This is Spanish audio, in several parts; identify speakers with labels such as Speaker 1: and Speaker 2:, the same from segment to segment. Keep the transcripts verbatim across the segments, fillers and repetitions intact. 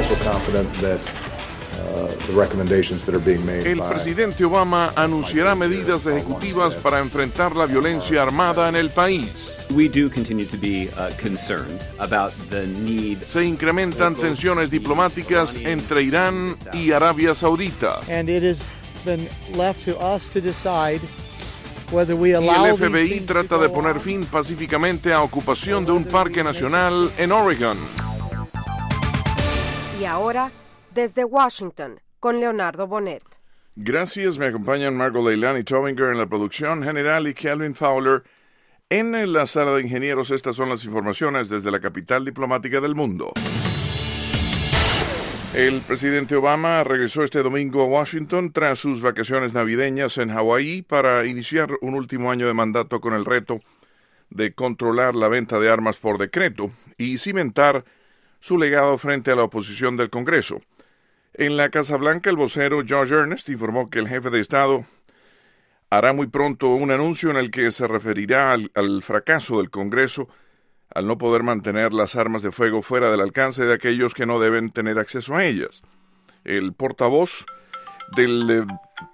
Speaker 1: also confident that uh, the recommendations that are being made
Speaker 2: El
Speaker 1: by
Speaker 2: presidente Obama anunciará medidas ejecutivas para enfrentar la violencia armada en el país.
Speaker 3: We do continue to be uh, concerned about the need.
Speaker 2: Se incrementan tensiones diplomáticas entre Irán y Arabia Saudita.
Speaker 4: And it has been left to us to decide whether we
Speaker 2: Y
Speaker 4: allow
Speaker 2: el F B
Speaker 4: these
Speaker 2: I
Speaker 4: things to
Speaker 2: trata
Speaker 4: go
Speaker 2: de poner
Speaker 4: on.
Speaker 2: fin pacíficamente a ocupación de un parque nacional en Oregon.
Speaker 5: Y ahora, desde Washington, con Leonardo Bonet.
Speaker 2: Gracias, me acompañan Margot Leilani Tobinger en la producción general y Kelvin Fowler en la sala de ingenieros. Estas son las informaciones desde la capital diplomática del mundo. El presidente Obama regresó este domingo a Washington tras sus vacaciones navideñas en Hawái para iniciar un último año de mandato con el reto de controlar la venta de armas por decreto y cimentar su legado frente a la oposición del Congreso. En la Casa Blanca, el vocero Josh Earnest informó que el jefe de Estado hará muy pronto un anuncio en el que se referirá al, al fracaso del Congreso al no poder mantener las armas de fuego fuera del alcance de aquellos que no deben tener acceso a ellas. El portavoz del eh,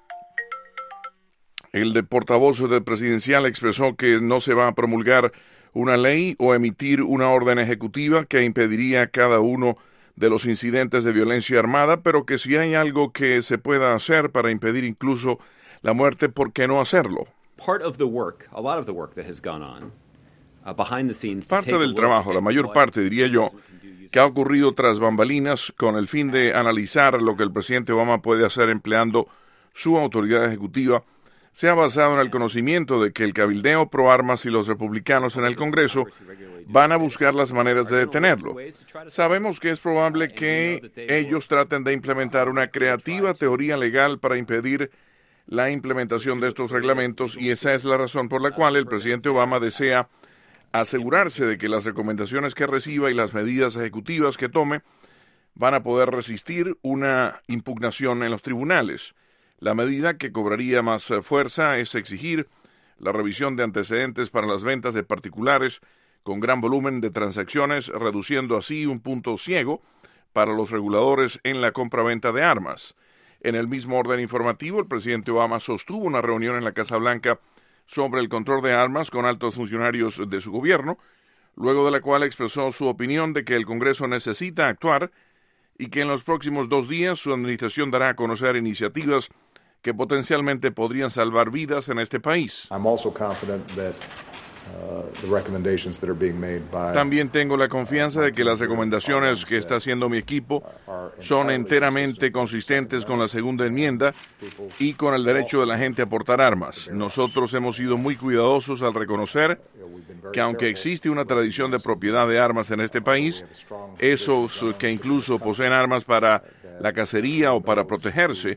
Speaker 2: el de portavoz del presidencial expresó que no se va a promulgar una ley o emitir una orden ejecutiva que impediría cada uno de los incidentes de violencia armada, pero que si hay algo que se pueda hacer para impedir incluso la muerte, ¿por qué no hacerlo?
Speaker 3: Part of the work, a lot of the work that has gone on uh, behind the scenes. to
Speaker 2: Parte
Speaker 3: take a
Speaker 2: del
Speaker 3: look
Speaker 2: trabajo,
Speaker 3: at
Speaker 2: la mayor
Speaker 3: what
Speaker 2: parte, diría yo,
Speaker 3: we can do using
Speaker 2: que ha ocurrido tras bambalinas con el fin de analizar lo que el presidente Obama puede hacer empleando su autoridad ejecutiva, se ha basado en el conocimiento de que el cabildeo pro armas y los republicanos en el Congreso van a buscar las maneras de detenerlo. Sabemos que es probable que ellos traten de implementar una creativa teoría legal para impedir la implementación de estos reglamentos, y esa es la razón por la cual el presidente Obama desea asegurarse de que las recomendaciones que reciba y las medidas ejecutivas que tome van a poder resistir una impugnación en los tribunales. La medida que cobraría más fuerza es exigir la revisión de antecedentes para las ventas de particulares con gran volumen de transacciones, reduciendo así un punto ciego para los reguladores en la compra-venta de armas. En el mismo orden informativo, el presidente Obama sostuvo una reunión en la Casa Blanca sobre el control de armas con altos funcionarios de su gobierno, luego de la cual expresó su opinión de que el Congreso necesita actuar y que en los próximos dos días su administración dará a conocer iniciativas que potencialmente podrían salvar vidas en este país.
Speaker 1: I'm also confident that uh, the recommendations that are being made by
Speaker 2: También tengo la confianza de que las recomendaciones que está haciendo mi equipo son enteramente consistentes con la segunda enmienda y con el derecho de la gente a portar armas. Nosotros hemos sido muy cuidadosos al reconocer que aunque existe una tradición de propiedad de armas en este país, esos que incluso poseen armas para la cacería o para protegerse,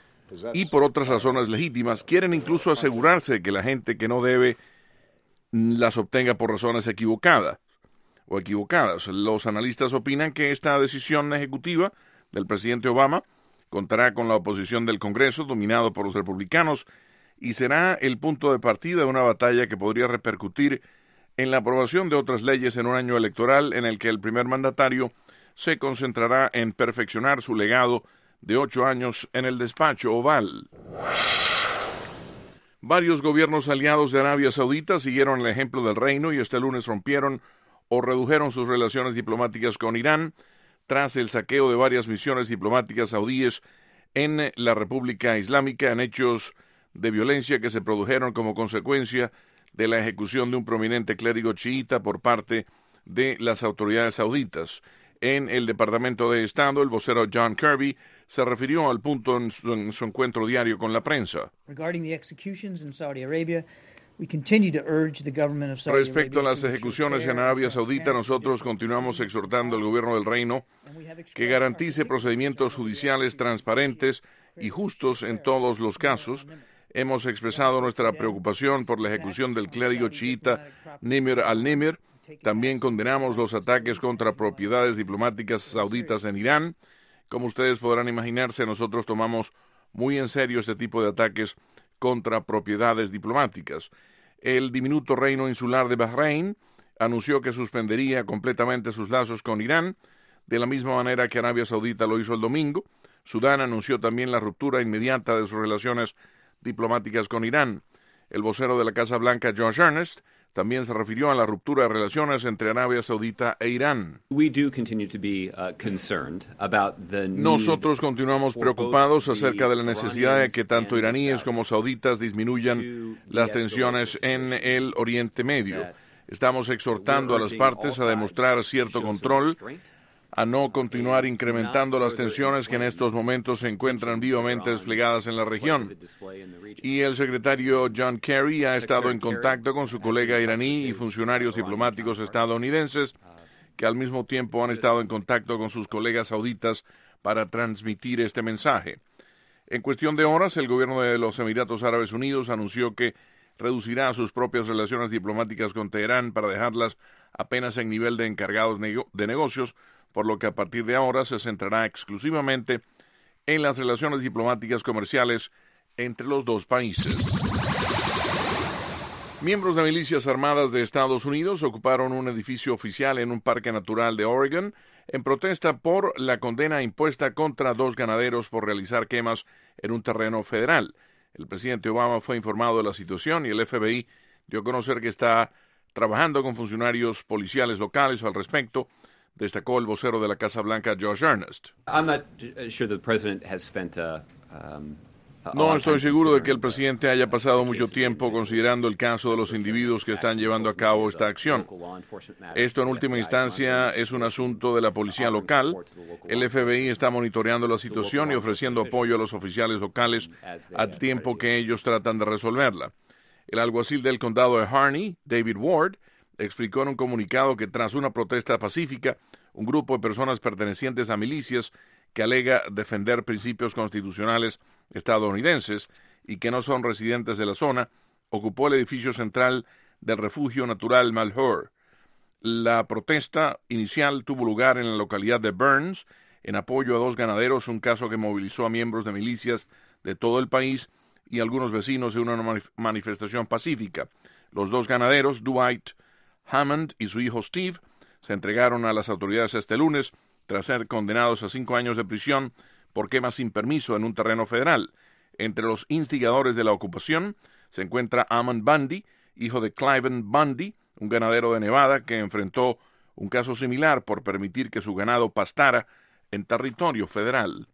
Speaker 2: y por otras razones legítimas, quieren incluso asegurarse de que la gente que no debe las obtenga por razones equivocadas o equivocadas. Los analistas opinan que esta decisión ejecutiva del presidente Obama contará con la oposición del Congreso, dominado por los republicanos, y será el punto de partida de una batalla que podría repercutir en la aprobación de otras leyes en un año electoral en el que el primer mandatario se concentrará en perfeccionar su legado de ocho años en el despacho oval. Varios gobiernos aliados de Arabia Saudita siguieron el ejemplo del reino y este lunes rompieron o redujeron sus relaciones diplomáticas con Irán tras el saqueo de varias misiones diplomáticas saudíes en la República Islámica en hechos de violencia que se produjeron como consecuencia de la ejecución de un prominente clérigo chiita por parte de las autoridades sauditas. En el Departamento de Estado, el vocero John Kirby se refirió al punto en su, en su encuentro diario con la prensa. Respecto a las ejecuciones en Arabia Saudita, nosotros continuamos exhortando al gobierno del reino que garantice procedimientos judiciales transparentes y justos en todos los casos. Hemos expresado nuestra preocupación por la ejecución del clérigo chiita Nimr al-Nimr. También condenamos los ataques contra propiedades diplomáticas sauditas en Irán. Como ustedes podrán imaginarse, nosotros tomamos muy en serio este tipo de ataques contra propiedades diplomáticas. El diminuto reino insular de Bahrein anunció que suspendería completamente sus lazos con Irán de la misma manera que Arabia Saudita lo hizo el domingo. Sudán anunció también la ruptura inmediata de sus relaciones diplomáticas con Irán. El vocero de la Casa Blanca, Josh Earnest, también se refirió a la ruptura de relaciones entre Arabia Saudita e Irán.
Speaker 3: We do continue to be uh, concerned about the need.
Speaker 2: Nosotros continuamos preocupados acerca de la necesidad de que tanto iraníes como sauditas disminuyan las tensiones en el Oriente Medio. Estamos exhortando a las partes a demostrar cierto control, a no continuar incrementando las tensiones que en estos momentos se encuentran vivamente desplegadas en la región. Y el secretario John Kerry ha estado en contacto con su colega iraní y funcionarios diplomáticos estadounidenses que al mismo tiempo han estado en contacto con sus colegas sauditas para transmitir este mensaje. En cuestión de horas, el gobierno de los Emiratos Árabes Unidos anunció que reducirá sus propias relaciones diplomáticas con Teherán para dejarlas apenas en nivel de encargados de negocios, por lo que a partir de ahora se centrará exclusivamente en las relaciones diplomáticas comerciales entre los dos países. Miembros de milicias armadas de Estados Unidos ocuparon un edificio oficial en un parque natural de Oregon en protesta por la condena impuesta contra dos ganaderos por realizar quemas en un terreno federal. El presidente Obama fue informado de la situación y el F B I dio a conocer que está trabajando con funcionarios policiales locales al respecto, destacó el vocero de la Casa Blanca, Josh Earnest.
Speaker 3: I'm not sure the president has spent a, um, a
Speaker 2: No estoy seguro de que el presidente haya pasado mucho tiempo considerando el caso de los individuos que están llevando a cabo esta acción. Esto en última instancia es un asunto de la policía local. El F B I está monitoreando la situación y ofreciendo apoyo a los oficiales locales a tiempo que ellos tratan de resolverla. El alguacil del condado de Harney, David Ward, explicó en un comunicado que tras una protesta pacífica, un grupo de personas pertenecientes a milicias que alega defender principios constitucionales estadounidenses y que no son residentes de la zona, ocupó el edificio central del refugio natural Malheur. La protesta inicial tuvo lugar en la localidad de Burns, en apoyo a dos ganaderos, un caso que movilizó a miembros de milicias de todo el país y algunos vecinos en una manif- manifestación pacífica. Los dos ganaderos, Dwight Hammond y su hijo Steve, se entregaron a las autoridades este lunes tras ser condenados a cinco años de prisión por quemas sin permiso en un terreno federal. Entre los instigadores de la ocupación se encuentra Ammon Bundy, hijo de Cliven Bundy, un ganadero de Nevada que enfrentó un caso similar por permitir que su ganado pastara en territorio federal.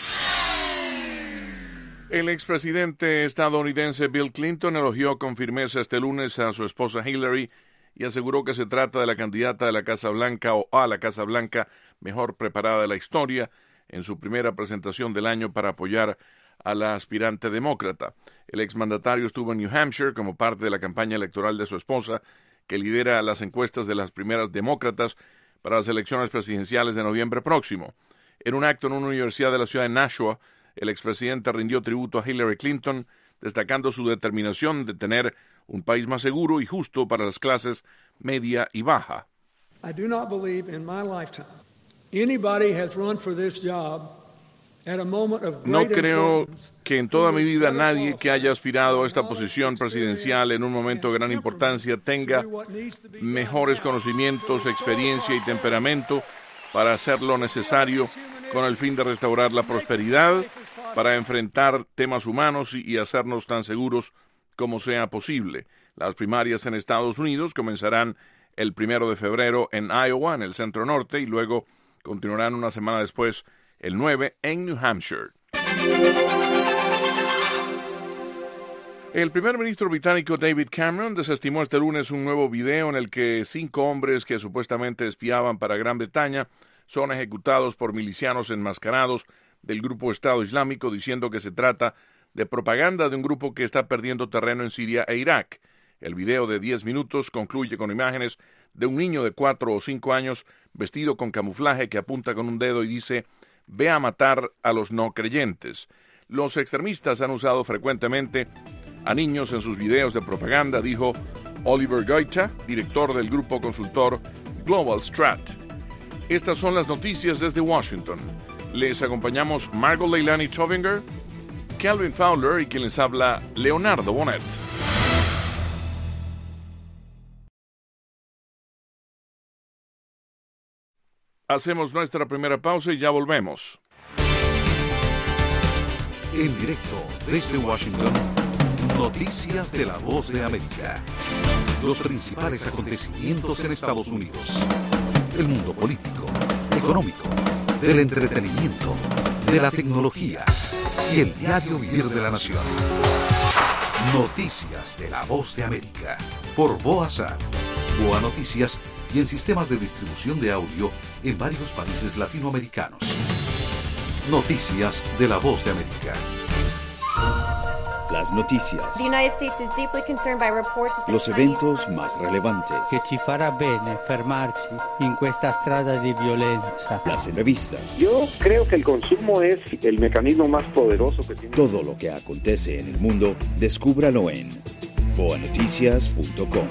Speaker 2: El expresidente estadounidense Bill Clinton elogió con firmeza este lunes a su esposa Hillary y aseguró que se trata de la candidata de la Casa Blanca o a la Casa Blanca mejor preparada de la historia en su primera presentación del año para apoyar a la aspirante demócrata. El exmandatario estuvo en New Hampshire como parte de la campaña electoral de su esposa, que lidera las encuestas de las primeras demócratas para las elecciones presidenciales de noviembre próximo. En un acto en una universidad de la ciudad de Nashua, el expresidente rindió tributo a Hillary Clinton, destacando su determinación de tener un país más seguro y justo para las clases media y baja.
Speaker 6: I do not believe in my lifetime anybody has run for this job at a moment of great
Speaker 2: No creo
Speaker 6: importance.
Speaker 2: que en toda mi vida nadie que haya aspirado a esta posición presidencial en un momento de gran importancia tenga mejores conocimientos, experiencia y temperamento para hacer lo necesario con el fin de restaurar la prosperidad, para enfrentar temas humanos y, y hacernos tan seguros como sea posible. Las primarias en Estados Unidos comenzarán el primero de febrero en Iowa, en el centro norte, y luego continuarán una semana después, el nueve, en New Hampshire. El primer ministro británico David Cameron desestimó este lunes un nuevo video en el que cinco hombres que supuestamente espiaban para Gran Bretaña son ejecutados por milicianos enmascarados del grupo Estado Islámico, diciendo que se trata de propaganda de un grupo que está perdiendo terreno en Siria e Irak. El video de diez minutos concluye con imágenes de un niño de cuatro o cinco años vestido con camuflaje que apunta con un dedo y dice: «Ve a matar a los no creyentes». Los extremistas han usado frecuentemente a niños en sus videos de propaganda, dijo Oliver Goita, director del grupo consultor Global Strat. Estas son las noticias desde Washington. Les acompañamos Margot Leilani Tovinger, Calvin Fowler y quien les habla, Leonardo Bonet. Hacemos nuestra primera pausa y ya volvemos.
Speaker 7: En directo desde Washington, noticias de la Voz de América. Los principales acontecimientos en Estados Unidos. El mundo político, económico, del entretenimiento, de la tecnología y el diario vivir de la nación. Noticias de la Voz de América. Por Voasat, Boa Noticias y en sistemas de distribución de audio en varios países latinoamericanos. Noticias de la Voz de América.
Speaker 8: Las noticias.
Speaker 9: The United States is deeply concerned by reports that
Speaker 8: Los eventos más relevantes.
Speaker 10: Che ci farà bene fermarci in questa strada di violenza.
Speaker 8: Las entrevistas.
Speaker 11: Yo creo que el consumo es el mecanismo más poderoso que tiene.
Speaker 8: Todo lo que acontece en el mundo, descúbralo en boa noticias punto com.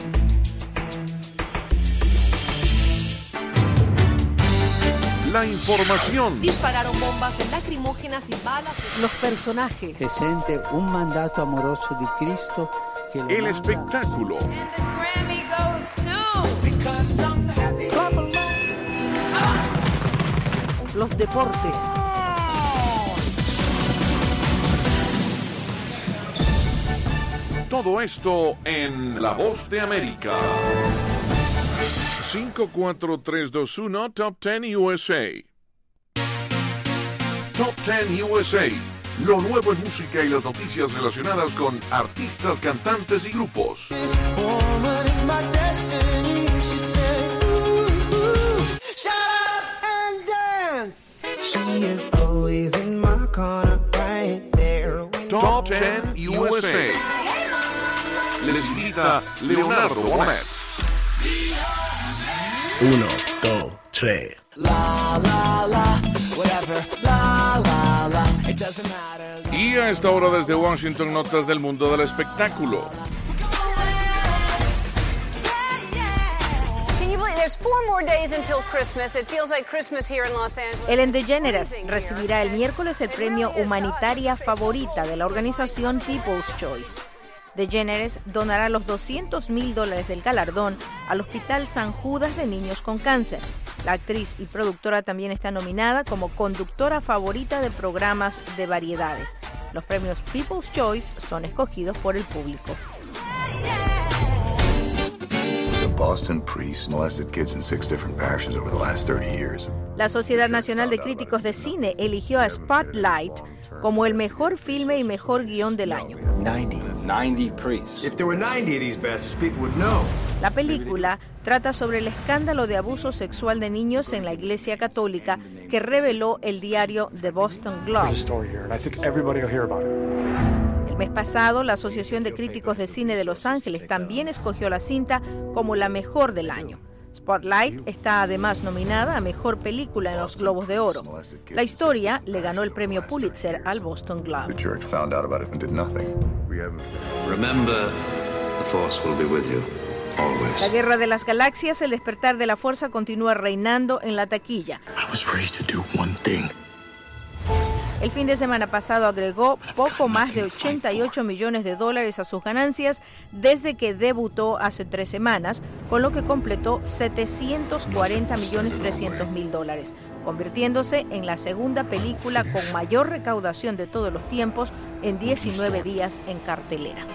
Speaker 2: La información.
Speaker 12: Dispararon bombas lacrimógenas y balas.
Speaker 5: Los personajes.
Speaker 10: Se siente un mandato amoroso de Cristo. Que
Speaker 2: El manda. Espectáculo.
Speaker 5: Los deportes.
Speaker 2: Todo esto en La Voz de América. cinco, cuatro, tres, dos, uno, Top diez U S A. Top diez U S A. Lo nuevo en música y las noticias relacionadas con artistas, cantantes y grupos. Top diez U S A. Les invita Leonardo Bonet.
Speaker 13: Uno, dos, tres. La, la, la, whatever. La, la, la, it doesn't matter.
Speaker 2: Y a esta hora desde Washington, notas del mundo del espectáculo.
Speaker 14: Ellen DeGeneres recibirá el miércoles el premio Humanitaria Favorita de la organización People's Choice. DeGeneres donará los doscientos mil dólares del galardón al Hospital San Judas de Niños con Cáncer. La actriz y productora también está nominada como conductora favorita de programas de variedades. Los premios People's Choice son escogidos por el público.
Speaker 15: Boston priests molested kids in six different parishes over the last thirty years.
Speaker 14: La Sociedad Nacional de Críticos de Cine eligió a Spotlight como el mejor filme y mejor guión del año.
Speaker 16: ninety priests.
Speaker 17: If there were ninety of these bastards, people would know.
Speaker 14: La película trata sobre el escándalo de abuso sexual de niños en la Iglesia Católica que reveló el diario The Boston Globe. El mes pasado, la Asociación de Críticos de Cine de Los Ángeles también escogió la cinta como la mejor del año. Spotlight está además nominada a Mejor Película en los Globos de Oro. La historia le ganó el premio Pulitzer al Boston Globe.
Speaker 18: Remember, the force will be with you always.
Speaker 14: La Guerra de las Galaxias, el despertar de la fuerza continúa reinando en la taquilla.
Speaker 15: I was raised to do one thing.
Speaker 14: El fin de semana pasado agregó poco más de ochenta y ocho millones de dólares a sus ganancias desde que debutó hace tres semanas, con lo que completó setecientos cuarenta millones trescientos mil dólares, convirtiéndose en la segunda película con mayor recaudación de todos los tiempos en diecinueve días en cartelera.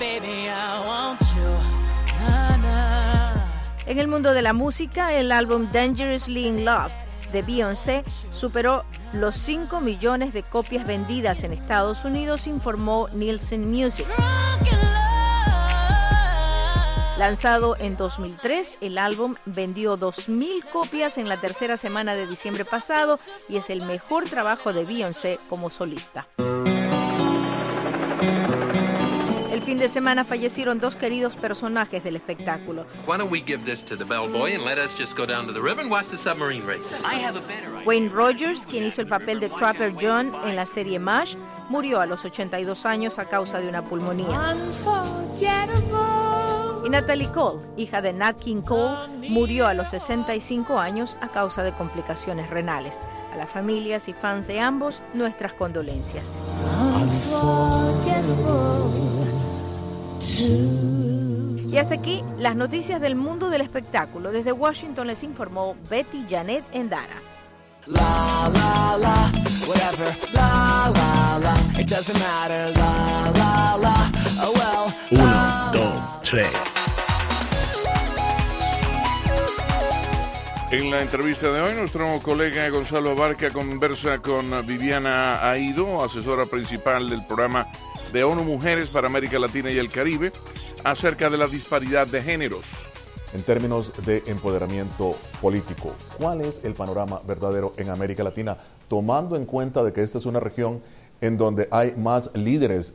Speaker 14: En el mundo de la música, el álbum Dangerously in Love de Beyoncé superó los cinco millones de copias vendidas en Estados Unidos, informó Nielsen Music. Lanzado en dos mil tres, el álbum vendió dos mil copias en la tercera semana de diciembre pasado y es el mejor trabajo de Beyoncé como solista. El fin de semana fallecieron dos queridos personajes del espectáculo. Wayne Rogers, quien hizo el papel de Trapper John en la serie MASH, murió a los ochenta y dos años a causa de una pulmonía. Y Natalie Cole, hija de Nat King Cole, murió a los sesenta y cinco años a causa de complicaciones renales. A las familias y fans de ambos, nuestras condolencias. Y hasta aquí las noticias del mundo del espectáculo. Desde Washington les informó Betty Janet Endara.
Speaker 13: La, la, la, whatever. La, la, la, it doesn't matter. La, la, la, oh well.
Speaker 8: Uno, dos, tres.
Speaker 2: En la entrevista de hoy, nuestro colega Gonzalo Abarca conversa con Viviana Aido, asesora principal del programa de ONU Mujeres para América Latina y el Caribe, acerca de la disparidad de géneros.
Speaker 19: En términos de empoderamiento político, ¿cuál es el panorama verdadero en América Latina, tomando en cuenta de que esta es una región en donde hay más líderes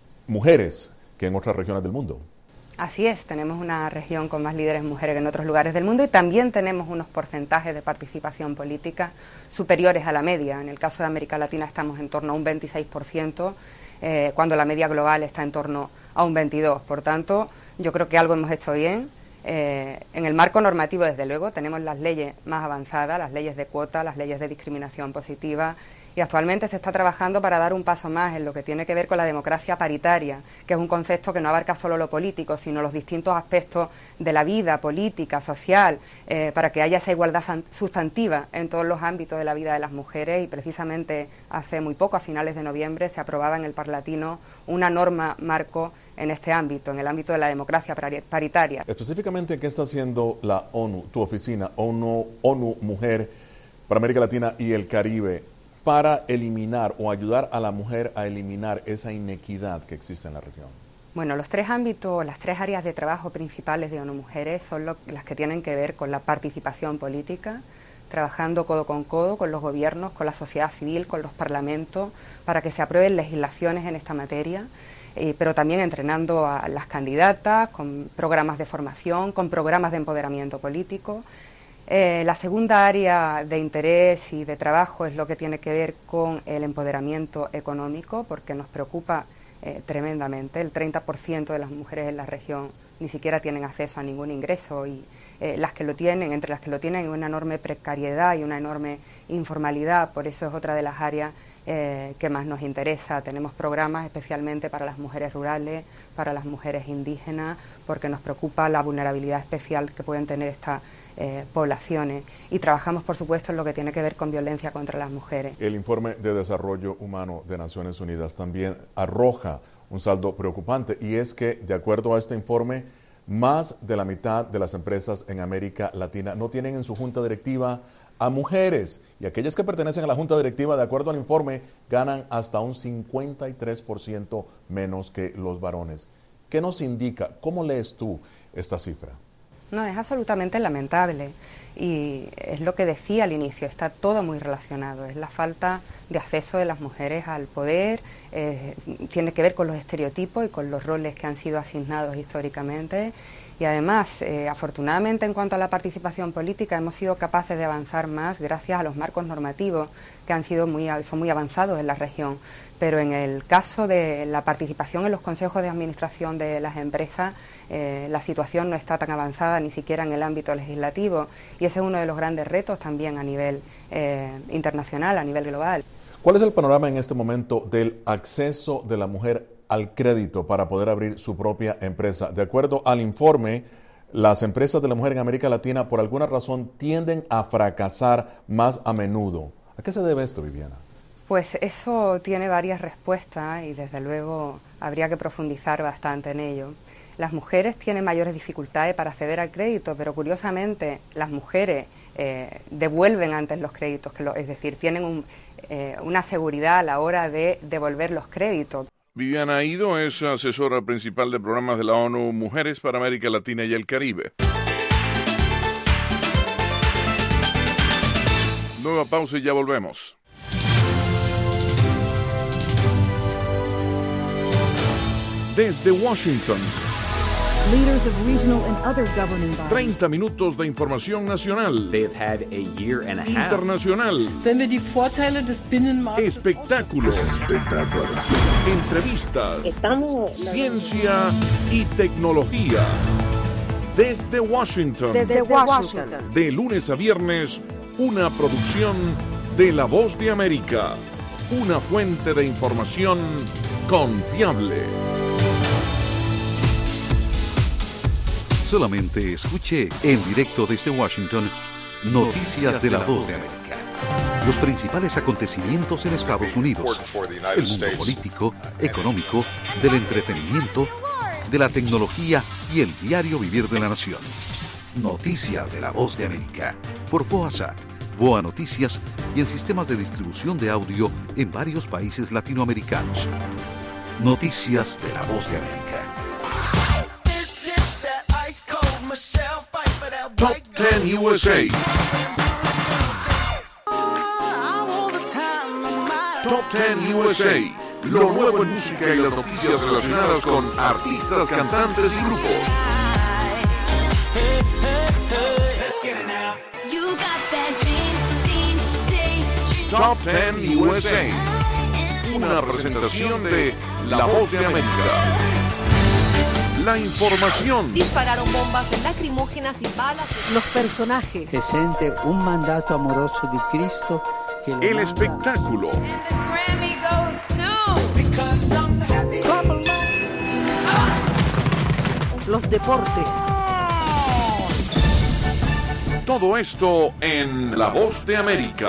Speaker 19: mujeres que en otras regiones del mundo?
Speaker 20: Así es, tenemos una región con más líderes mujeres que en otros lugares del mundo y también tenemos unos porcentajes de participación política superiores a la media. En el caso de América Latina estamos en torno a un veintiséis por ciento, eh, cuando la media global está en torno a un veintidós por ciento. Por tanto, yo creo que algo hemos hecho bien. Eh, en el marco normativo, desde luego, tenemos las leyes más avanzadas, las leyes de cuota, las leyes de discriminación positiva, y actualmente se está trabajando para dar un paso más en lo que tiene que ver con la democracia paritaria, que es un concepto que no abarca solo lo político, sino los distintos aspectos de la vida política, social, eh, para que haya esa igualdad sustantiva en todos los ámbitos de la vida de las mujeres. Y precisamente hace muy poco, a finales de noviembre, se aprobaba en el Parlatino una norma marco en este ámbito, en el ámbito de la democracia paritaria.
Speaker 19: Específicamente, ¿qué está haciendo la ONU, tu oficina, ONU, ONU Mujer para América Latina y el Caribe, para eliminar o ayudar a la mujer a eliminar esa inequidad que existe en la región?
Speaker 20: Bueno, los tres ámbitos, las tres áreas de trabajo principales de ONU Mujeres son lo, las que tienen que ver con la participación política, trabajando codo con codo con los gobiernos, con la sociedad civil, con los parlamentos, para que se aprueben legislaciones en esta materia, eh, pero también entrenando a las candidatas, con programas de formación, con programas de empoderamiento político. Eh, la segunda área de interés y de trabajo es lo que tiene que ver con el empoderamiento económico, porque nos preocupa eh, tremendamente. El treinta por ciento de las mujeres en la región ni siquiera tienen acceso a ningún ingreso y eh, las que lo tienen, entre las que lo tienen, hay una enorme precariedad y una enorme informalidad. Por eso es otra de las áreas eh, que más nos interesa. Tenemos programas especialmente para las mujeres rurales, para las mujeres indígenas, porque nos preocupa la vulnerabilidad especial que pueden tener estas Eh, poblaciones, y trabajamos, por supuesto, en lo que tiene que ver con violencia contra las mujeres.
Speaker 19: El informe de Desarrollo Humano de Naciones Unidas también arroja un saldo preocupante, y es que, de acuerdo a este informe, más de la mitad de las empresas en América Latina no tienen en su junta directiva a mujeres, y aquellas que pertenecen a la junta directiva, de acuerdo al informe, ganan hasta un cincuenta y tres por ciento menos que los varones. ¿Qué nos indica? ¿Cómo lees tú esta cifra?
Speaker 20: No, es absolutamente lamentable y es lo que decía al inicio, está todo muy relacionado, es la falta de acceso de las mujeres al poder, eh, tiene que ver con los estereotipos y con los roles que han sido asignados históricamente, y además, eh, afortunadamente, en cuanto a la participación política, hemos sido capaces de avanzar más gracias a los marcos normativos que han sido muy, son muy avanzados en la región. Pero en el caso de la participación en los consejos de administración de las empresas, eh, la situación no está tan avanzada ni siquiera en el ámbito legislativo, y ese es uno de los grandes retos también a nivel eh, internacional, a nivel global.
Speaker 19: ¿Cuál es el panorama en este momento del acceso de la mujer al crédito para poder abrir su propia empresa? De acuerdo al informe, las empresas de la mujer en América Latina por alguna razón tienden a fracasar más a menudo. ¿A qué se debe esto, Viviana?
Speaker 20: Pues eso tiene varias respuestas y desde luego habría que profundizar bastante en ello. Las mujeres tienen mayores dificultades para acceder al crédito, pero curiosamente las mujeres eh, devuelven antes los créditos, que lo, es decir, tienen un, eh, una seguridad a la hora de devolver los créditos.
Speaker 2: Viviana Aido es asesora principal de programas de la ONU Mujeres para América Latina y el Caribe. Nueva pausa y ya volvemos. Desde Washington,
Speaker 21: leaders of regional and other governing bodies.
Speaker 2: treinta minutos de información nacional,
Speaker 3: They've had a year and a half.
Speaker 2: internacional,
Speaker 21: Wenn wir die Vorteile des Binnenmarktes
Speaker 2: espectáculos, entrevistas,
Speaker 22: Estamos...
Speaker 2: ciencia y tecnología. Desde Washington,
Speaker 5: Desde Washington,
Speaker 2: de lunes a viernes, una producción de La Voz de América, una fuente de información confiable.
Speaker 7: Solamente escuche en directo desde Washington Noticias de La Voz de América. Los principales acontecimientos en Estados Unidos, el mundo político, económico, del entretenimiento, de la tecnología y el diario vivir de la nación. Noticias de la Voz de América, por VOASat, VOA Noticias y en sistemas de distribución de audio en varios países latinoamericanos. Noticias de la Voz de América.
Speaker 2: Top diez U S A. Top diez U S A. Lo nuevo en música y las noticias relacionadas con artistas, cantantes y grupos. Top diez U S A. Una presentación de La Voz de América. La información.
Speaker 12: Dispararon bombas lacrimógenas y balas.
Speaker 10: Los personajes. Se siente un mandato amoroso de Cristo. Que
Speaker 2: el manda. Espectáculo.
Speaker 10: Los deportes.
Speaker 2: Todo esto en La Voz de América.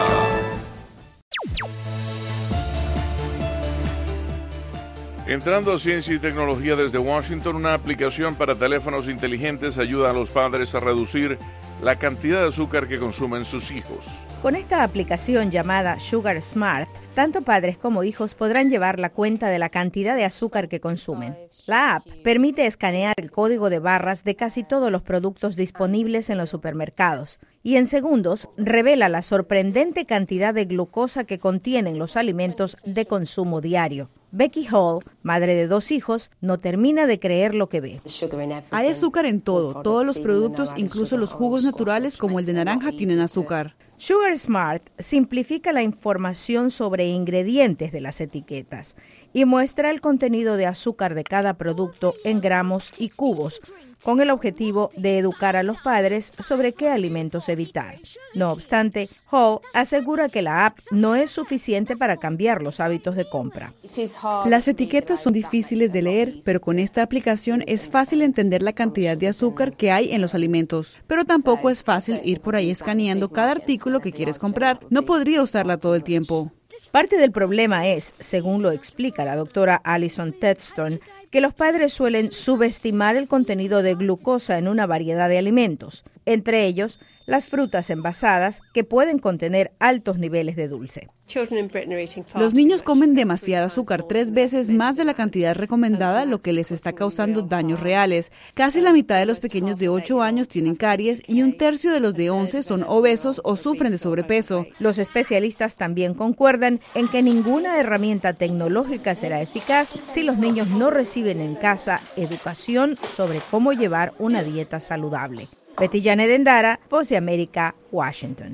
Speaker 2: Entrando a ciencia y tecnología desde Washington, una aplicación para teléfonos inteligentes ayuda a los padres a reducir la cantidad de azúcar que consumen sus hijos.
Speaker 14: Con esta aplicación llamada Sugar Smart, tanto padres como hijos podrán llevar la cuenta de la cantidad de azúcar que consumen. La app permite escanear el código de barras de casi todos los productos disponibles en los supermercados y en segundos revela la sorprendente cantidad de glucosa que contienen los alimentos de consumo diario. Becky Hall, madre de dos hijos, no termina de creer lo que ve.
Speaker 21: Hay azúcar en todo. Todos los productos, incluso los jugos naturales como el de naranja, tienen azúcar.
Speaker 14: Sugar Smart simplifica la información sobre ingredientes de las etiquetas y muestra el contenido de azúcar de cada producto en gramos y cubos, con el objetivo de educar a los padres sobre qué alimentos evitar. No obstante, Hall asegura que la app no es suficiente para cambiar los hábitos de compra.
Speaker 21: Las etiquetas son difíciles de leer, pero con esta aplicación es fácil entender la cantidad de azúcar que hay en los alimentos. Pero tampoco es fácil ir por ahí escaneando cada artículo que quieres comprar. No podría usarla todo el tiempo.
Speaker 14: Parte del problema es, según lo explica la doctora Alison Tedston, que los padres suelen subestimar el contenido de glucosa en una variedad de alimentos, entre ellos las frutas envasadas que pueden contener altos niveles de dulce.
Speaker 21: Los niños comen demasiado azúcar, tres veces más de la cantidad recomendada, lo que les está causando daños reales. Casi la mitad de los pequeños de ocho años tienen caries y un tercio de los de once son obesos o sufren de sobrepeso.
Speaker 14: Los especialistas también concuerdan en que ninguna herramienta tecnológica será eficaz si los niños no reciben en casa educación sobre cómo llevar una dieta saludable. Betty Janet Endara, Voz de América, Washington.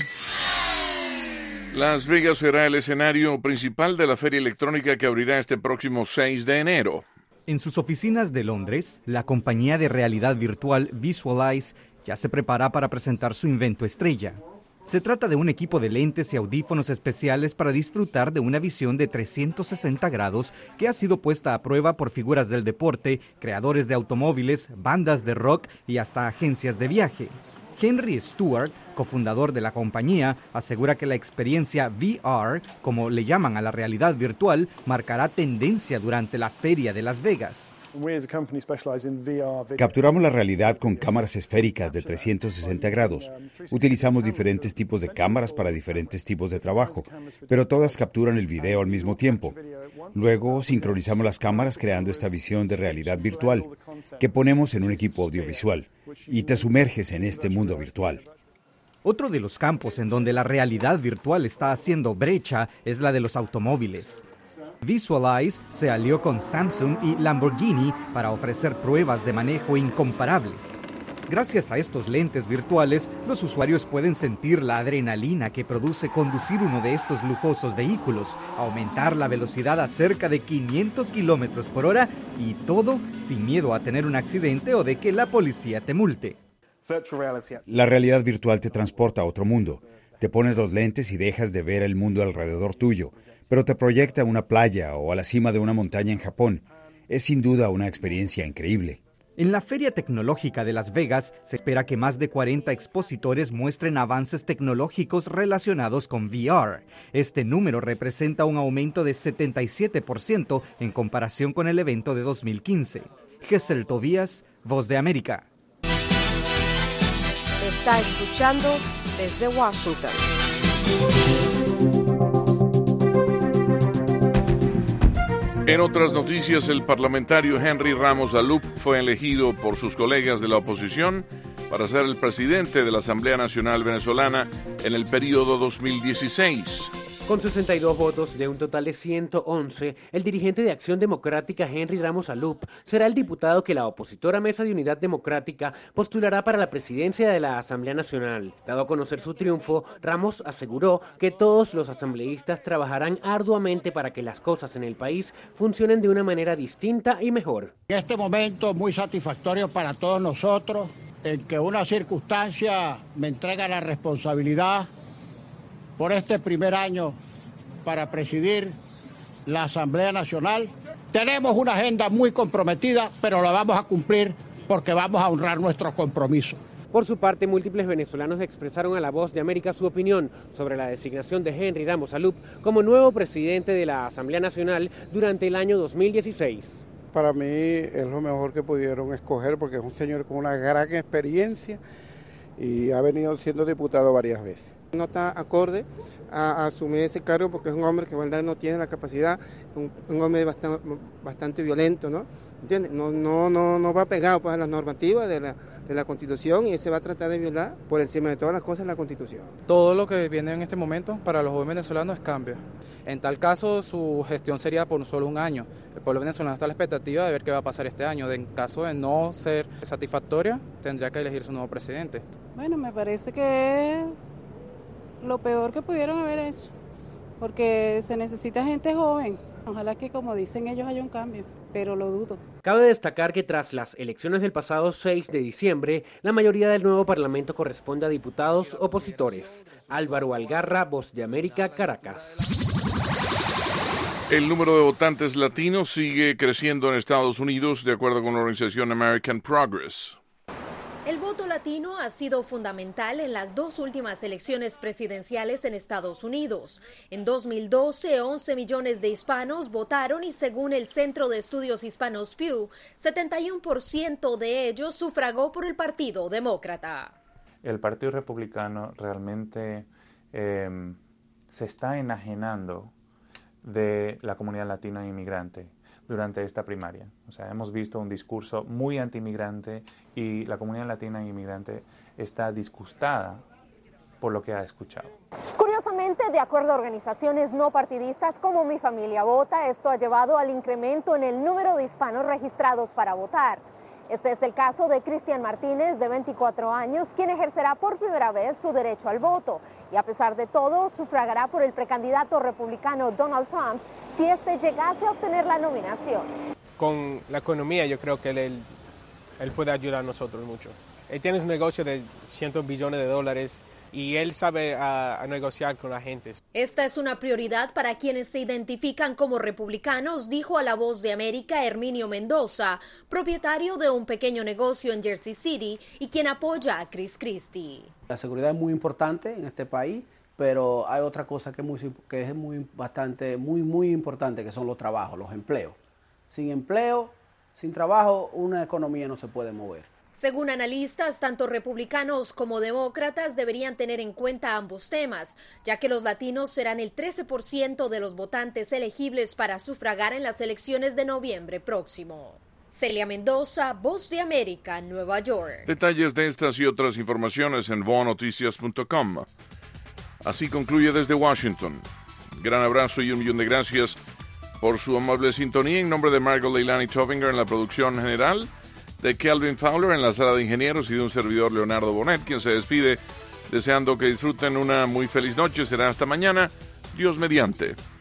Speaker 2: Las Vegas será el escenario principal de la feria electrónica que abrirá este próximo seis de enero.
Speaker 4: En sus oficinas de Londres, la compañía de realidad virtual Visualize ya se prepara para presentar su invento estrella. Se trata de un equipo de lentes y audífonos especiales para disfrutar de una visión de trescientos sesenta grados que ha sido puesta a prueba por figuras del deporte, creadores de automóviles, bandas de rock y hasta agencias de viaje. Henry Stewart, cofundador de la compañía, asegura que la experiencia V R, como le llaman a la realidad virtual, marcará tendencia durante la Feria de Las Vegas.
Speaker 22: Capturamos la realidad con cámaras esféricas de trescientos sesenta grados. Utilizamos diferentes tipos de cámaras para diferentes tipos de trabajo, pero todas capturan el video al mismo tiempo. Luego sincronizamos las cámaras creando esta visión de realidad virtual que ponemos en un equipo audiovisual y te sumerges en este mundo virtual.
Speaker 4: Otro de los campos en donde la realidad virtual está haciendo brecha es la de los automóviles. Visualize se alió con Samsung y Lamborghini para ofrecer pruebas de manejo incomparables. Gracias a estos lentes virtuales, los usuarios pueden sentir la adrenalina que produce conducir uno de estos lujosos vehículos, aumentar la velocidad a cerca de quinientos kilómetros por hora y todo sin miedo a tener un accidente o de que la policía te multe.
Speaker 22: La realidad virtual te transporta a otro mundo. Te pones los lentes y dejas de ver el mundo alrededor tuyo, pero te proyecta a una playa o a la cima de una montaña en Japón. Es sin duda una experiencia increíble.
Speaker 4: En la Feria Tecnológica de Las Vegas se espera que más de cuarenta expositores muestren avances tecnológicos relacionados con V R. Este número representa un aumento de setenta y siete por ciento en comparación con el evento de dos mil quince. Gesell Tobías, Voz de América.
Speaker 5: Está escuchando desde Washington.
Speaker 2: En otras noticias, el parlamentario Henry Ramos Alup fue elegido por sus colegas de la oposición para ser el presidente de la Asamblea Nacional Venezolana en el periodo dos mil dieciséis.
Speaker 1: Con sesenta y dos votos de un total de ciento once, el dirigente de Acción Democrática Henry Ramos Alup será el diputado que la opositora Mesa de Unidad Democrática postulará para la presidencia de la Asamblea Nacional. Dado a conocer su triunfo, Ramos aseguró que todos los asambleístas trabajarán arduamente para que las cosas en el país funcionen de una manera distinta y mejor.
Speaker 6: En este momento muy satisfactorio para todos nosotros, en que una circunstancia me entrega la responsabilidad por este primer año para presidir la Asamblea Nacional. Tenemos una agenda muy comprometida, pero la vamos a cumplir porque vamos a honrar nuestros compromisos.
Speaker 1: Por su parte, múltiples venezolanos expresaron a La Voz de América su opinión sobre la designación de Henry Ramos Alup como nuevo presidente de la Asamblea Nacional durante el año dos mil dieciséis.
Speaker 23: Para mí es lo mejor que pudieron escoger porque es un señor con una gran experiencia y ha venido siendo diputado varias veces.
Speaker 24: No está acorde a, a asumir ese cargo porque es un hombre que en verdad no tiene la capacidad, un, un hombre bastante, bastante violento, ¿no? ¿Entiendes? No, no, no, no va pegado pues, a las normativas de la, de la Constitución y se va a tratar de violar por encima de todas las cosas la Constitución.
Speaker 25: Todo lo que viene en este momento para los jóvenes venezolanos es cambio. En tal caso, su gestión sería por solo un año. El pueblo venezolano está a la expectativa de ver qué va a pasar este año. En caso de no ser satisfactoria, tendría que elegir su nuevo presidente.
Speaker 26: Bueno, me parece que lo peor que pudieron haber hecho, porque se necesita gente joven. Ojalá que, como dicen ellos, haya un cambio, pero lo dudo.
Speaker 1: Cabe destacar que tras las elecciones del pasado seis de diciembre, la mayoría del nuevo Parlamento corresponde a diputados opositores. Álvaro Algarra, Voz de América, Caracas.
Speaker 2: El número de votantes latinos sigue creciendo en Estados Unidos, de acuerdo con la organización American Progress.
Speaker 14: El voto latino ha sido fundamental en las dos últimas elecciones presidenciales en Estados Unidos. En dos mil doce, once millones de hispanos votaron y según el Centro de Estudios Hispanos Pew, setenta y uno por ciento de ellos sufragó por el Partido Demócrata.
Speaker 27: El Partido Republicano realmente eh, se está enajenando de la comunidad latina inmigrante durante esta primaria. O sea, hemos visto un discurso muy anti-inmigrante y la comunidad latina inmigrante está disgustada por lo que ha escuchado.
Speaker 9: Curiosamente, de acuerdo a organizaciones no partidistas como Mi Familia Vota, esto ha llevado al incremento en el número de hispanos registrados para votar. Este es el caso de Cristian Martínez, de veinticuatro años, quien ejercerá por primera vez su derecho al voto y a pesar de todo sufragará por el precandidato republicano Donald Trump si este llegase a obtener la nominación.
Speaker 28: Con la economía yo creo que él, él puede ayudar a nosotros mucho. Él tiene un negocio de cientos billones de dólares y él sabe a, a negociar con la gente.
Speaker 14: Esta es una prioridad para quienes se identifican como republicanos, dijo a La Voz de América Herminio Mendoza, propietario de un pequeño negocio en Jersey City y quien apoya a Chris Christie.
Speaker 29: La seguridad es muy importante en este país, pero hay otra cosa que es muy, que es muy, bastante, muy, muy importante, que son los trabajos, los empleos. Sin empleo, sin trabajo, una economía no se puede mover.
Speaker 14: Según analistas, tanto republicanos como demócratas deberían tener en cuenta ambos temas, ya que los latinos serán el trece por ciento de los votantes elegibles para sufragar en las elecciones de noviembre próximo. Celia Mendoza, Voz de América, Nueva York.
Speaker 2: Detalles de estas y otras informaciones en voa noticias punto com. Así concluye desde Washington. Gran abrazo y un millón de gracias por su amable sintonía. En nombre de Margot Leilani Tovinger en la producción general, de Kelvin Fowler en la sala de ingenieros y de un servidor Leonardo Bonet, quien se despide deseando que disfruten una muy feliz noche. Será hasta mañana, Dios mediante.